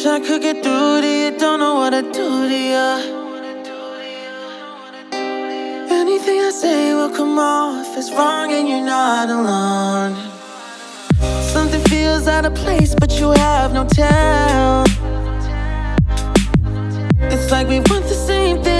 I could get through to you, don't know what to do to you. Anything I say will come off as wrong and you're not alone. Something feels out of place but you have no tell. It's like we want the same thing